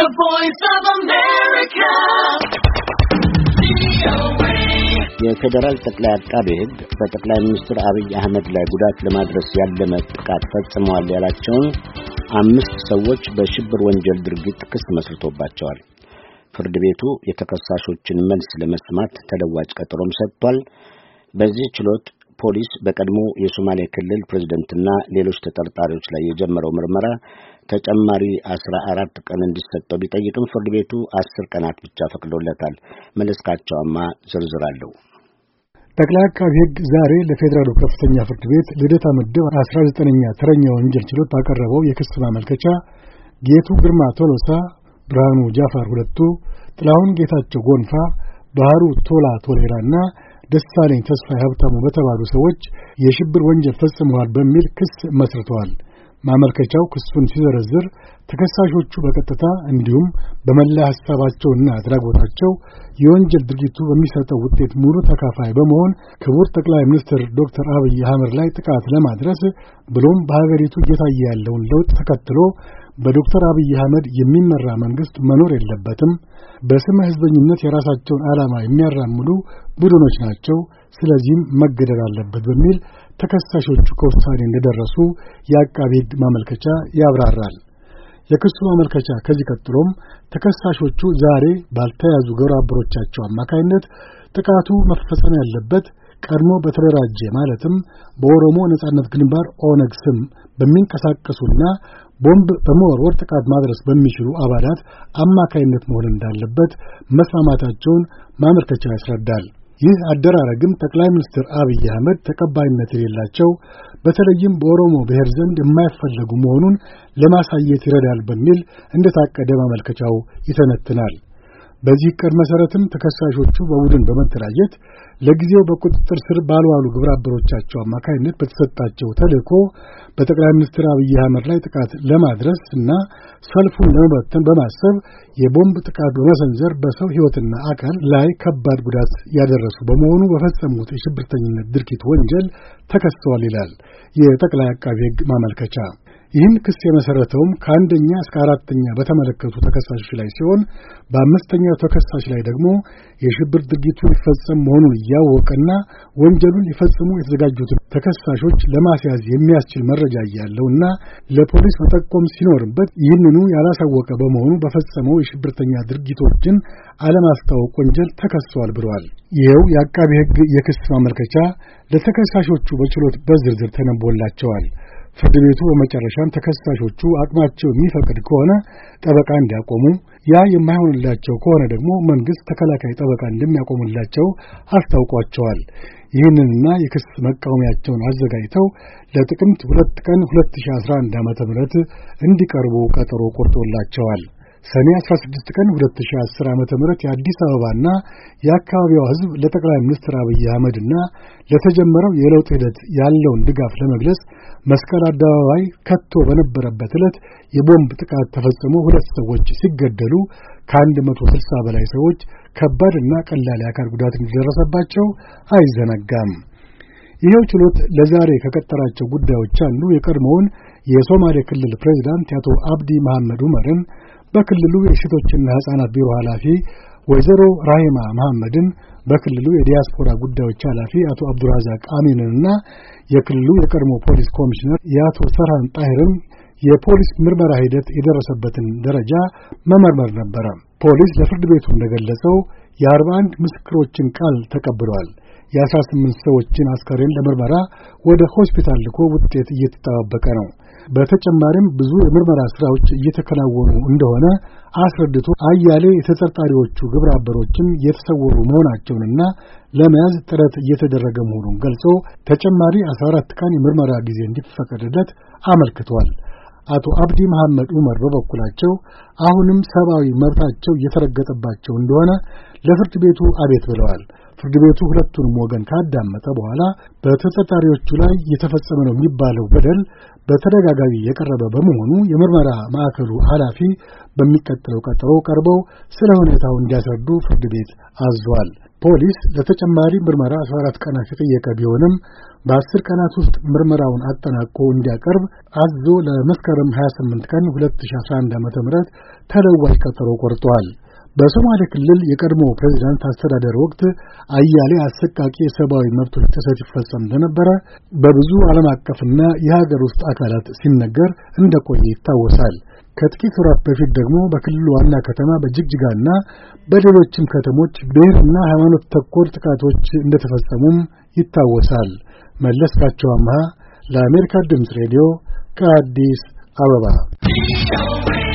The Voice of America. የፌደራል ጠቅላይ አቃቤ ሕግ በጠቅላይ ሚኒስትር አብይ አህመድ ላይ ጉዳት ለማድረስ ያለመ ጥቃት ፈጽመዋል ያላቸውን 5 ሰዎች በሽብር ወንጀል ድርጊት ክስ መስርቶባቸዋል። ፍርድ ቤቱ የተከሳሾችን መልስ ለመስማት ተለዋጭ ቀጠሮም ሰጥቷል። በዚህ ችሎት ፖሊስ በቀድሞ የሶማሌ ክልል ፕሬዝዳንትና ሌሎች ተጠርጣሪዎች ላይ የጀመረው ምርመራ ተጨማሪ 14 ቀን እንዲሰጠው ቢጠይቅም ፍርድ ቤቱ 10 ቀናት ብቻ ፈቅዶለታል። መለስካቸውማ ዝርዝር አለው። ጠቅላይ አቃቤ ሕግ ዛሬ ለፌዴራሉ ከፍተኛ ፍርድ ቤት ልደታ ምድብ 19ኛ ተረኛ ወንጀል ችሎት ባቀረበው የክስ ማመልከቻ ጌቱ ግርማ ቶሎሳ፣ ብርሃኑ ጃፋር ሁለቱ፣ ጥላሁን ጌታቸው ጎንፋ፣ ባህሩ ቶላ ቶሌራና ደሳለኝ ተስፋዬ ሀብታሙ በተባሉ ሰዎች የሽብር ወንጀል ፈጽመዋል በሚል ክስ መስርተዋል። ማመልከቻው ክሱን ሲዘረዝር ተከሳሾቹ በቀጥታ እንዲሁም በመላ ሐሳባቸውና አድራጎታቸው የወንጀል ድርጊቱ በሚሰጠው ውጤት ሙሉ ተካፋይ በመሆን ክቡር ጠቅላይ ሚኒስትር ዶክተር አብይ አህመድ ላይ ጥቃት ለማድረስ ብሎም በሀገሪቱ እየታየ ያለውን ለውጥ ተከትሎ በዶክተር አብይ አህመድ የሚመራ መንግስት መኖር የለበትም፣ በስመ ህዝበኝነት የራሳቸውን ዓላማ የሚያራምዱ ቡድኖች ናቸው፣ ስለዚህም መገደል አለበት በሚል ተከሳሾቹ ከውሳኔ እንደደረሱ የአቃቤ ሕግ ማመልከቻ ያብራራል። የክሱ ማመልከቻ ከዚህ ቀጥሎም ተከሳሾቹ ዛሬ ባልተያዙ ግብረ አበሮቻቸው አማካይነት ጥቃቱ መፈጸም ያለበት ቀድሞ በተደራጀ ማለትም በኦሮሞ ነጻነት ግንባር ኦነግ ስም በሚንቀሳቀሱና ቦምብ በመወርወር ጥቃት ማድረስ በሚችሉ አባላት አማካይነት መሆን እንዳለበት መስማማታቸውን ማመልከቻው ያስረዳል። ይህ አደራረግም ጠቅላይ ሚኒስትር አብይ አህመድ ተቀባይነት የሌላቸው በተለይም በኦሮሞ ብሔር ዘንድ የማይፈለጉ መሆኑን ለማሳየት ይረዳል በሚል እንደታቀደ ማመልከቻው ይተነትናል። በዚህ ዕቅድ መሠረትም ተከሳሾቹ በቡድን በመደራጀት ለጊዜው በቁጥጥር ስር ባልዋሉ ግብረ አበሮቻቸው አማካይነት በተሰጣቸው ተልዕኮ በጠቅላይ ሚኒስትር አብይ አህመድ ላይ ጥቃት ለማድረስ እና ሰልፉን ለመበተን በማሰብ የቦምብ ጥቃት በመሰንዘር በሰው ሕይወትና አካል ላይ ከባድ ጉዳት ያደረሱ በመሆኑ በፈጸሙት የሽብርተኝነት ድርጊት ወንጀል ተከሰዋል ይላል የጠቅላይ አቃቤ ሕግ ማመልከቻ። ይህን ክስ የመሰረተውም ከአንደኛ እስከ 4ኛ በተመለከቱ ተከሳሾች ላይ ሲሆን በአምስተኛው ተከሳሽ ላይ ደግሞ የሽብር ድርጊቱ ሊፈጸም መሆኑን እያወቀና ወንጀሉን ሊፈጽሙ የተዘጋጁትን ተከሳሾች ለማስያዝ የሚያስችል መረጃ ያለውና ለፖሊስ መጠቆም ሲኖርበት ይህንኑ ያላሳወቀ በመሆኑ በፈጸመው የሽብርተኛ ድርጊቶችን አለማስታወቅ ወንጀል ተከሷል ብለዋል። ይኸው የአቃቤ ሕግ የክስ ማመልከቻ ለተከሳሾቹ በችሎት በዝርዝር ተነቦላቸዋል። ፍርድ ቤቱ በመጨረሻም ተከሳሾቹ አቅማቸው የሚፈቅድ ከሆነ ጠበቃ እንዲያቆሙ፣ ያ የማይሆንላቸው ከሆነ ደግሞ መንግስት ተከላካይ ጠበቃ እንደሚያቆምላቸው አስታውቋቸዋል። ይህንንና የክስ መቃወሚያቸውን አዘጋጅተው ለጥቅምት 2 ቀን 2011 ዓ.ም እንዲቀርቡ ቀጠሮ ቆርጦላቸዋል። ሰኔ 16 ቀን 2010 ዓ.ም የአዲስ አበባና የአካባቢው ሕዝብ ለጠቅላይ ሚኒስትር አብይ አህመድና ለተጀመረው የለውጥ ሂደት ያለውን ድጋፍ ለመግለጽ መስቀል አደባባይ ከቶ በነበረበት ዕለት የቦምብ ጥቃት ተፈጽሞ 2 ሰዎች ሲገደሉ ከ160 በላይ ሰዎች ከባድና ቀላል የአካል ጉዳት እንደደረሰባቸው አይዘነጋም። ይኸው ችሎት ለዛሬ ከቀጠራቸው ጉዳዮች አንዱ የቀድሞውን የሶማሌ ክልል ፕሬዝዳንት አቶ አብዲ መሐመድ ዑመርን፣ በክልሉ የሴቶችና ሕፃናት ቢሮ ኃላፊ ወይዘሮ ራሂማ መሐመድን፣ በክልሉ የዲያስፖራ ጉዳዮች ኃላፊ አቶ አብዱራዛቅ አሚንንና የክልሉ የቀድሞ ፖሊስ ኮሚሽነር የአቶ ሰርሃን ጣሂርን የፖሊስ ምርመራ ሂደት የደረሰበትን ደረጃ መመርመር ነበረ። ፖሊስ ለፍርድ ቤቱ እንደገለጸው የ41 ምስክሮችን ቃል ተቀብሏል። የ18 ሰዎችን አስከሬን ለምርመራ ወደ ሆስፒታል ልኮ ውጤት እየተጠባበቀ ነው። በተጨማሪም ብዙ የምርመራ ስራዎች እየተከናወኑ እንደሆነ አስረድቶ አያሌ የተጠርጣሪዎቹ ግብረ አበሮችም የተሰወሩ መሆናቸውንና ለመያዝ ጥረት እየተደረገ መሆኑን ገልጾ ተጨማሪ 14 ቀን የምርመራ ጊዜ እንዲፈቀድለት አመልክቷል። አቶ አብዲ መሐመድ ዑመር በበኩላቸው አሁንም ሰብአዊ መብታቸው እየተረገጠባቸው እንደሆነ ለፍርድ ቤቱ አቤት ብለዋል። ፍርድ ቤቱ ሁለቱንም ወገን ካዳመጠ በኋላ በተጠርጣሪዎቹ ላይ የተፈጸመ ነው የሚባለው በደል በተደጋጋሚ የቀረበ በመሆኑ የምርመራ ማዕከሉ ኃላፊ በሚቀጥለው ቀጠሮ ቀርበው ስለ ሁኔታው እንዲያስረዱ ፍርድ ቤት አዟል። ፖሊስ ለተጨማሪ ምርመራ 14 ቀናት የጠየቀ ቢሆንም በ10 ቀናት ውስጥ ምርመራውን አጠናቆ እንዲያቀርብ አዞ ለመስከረም 28 ቀን 2011 ዓ.ም ተለዋጭ ቀጠሮ ቆርጧል። በሶማሌ ክልል የቀድሞ ፕሬዝዳንት አስተዳደር ወቅት አያሌ አሰቃቂ የሰብአዊ መብቶች ጥሰት ይፈጸም እንደነበረ በብዙ ዓለም አቀፍና የሀገር ውስጥ አካላት ሲነገር እንደቆየ ይታወሳል። ከጥቂት ወራት በፊት ደግሞ በክልሉ ዋና ከተማ በጅግጅጋና በሌሎችም ከተሞች ብሔርና ሃይማኖት ተኮር ጥቃቶች እንደተፈጸሙም ይታወሳል። መለስካቸው አምሃ ለአሜሪካ ድምፅ ሬዲዮ ከአዲስ አበባ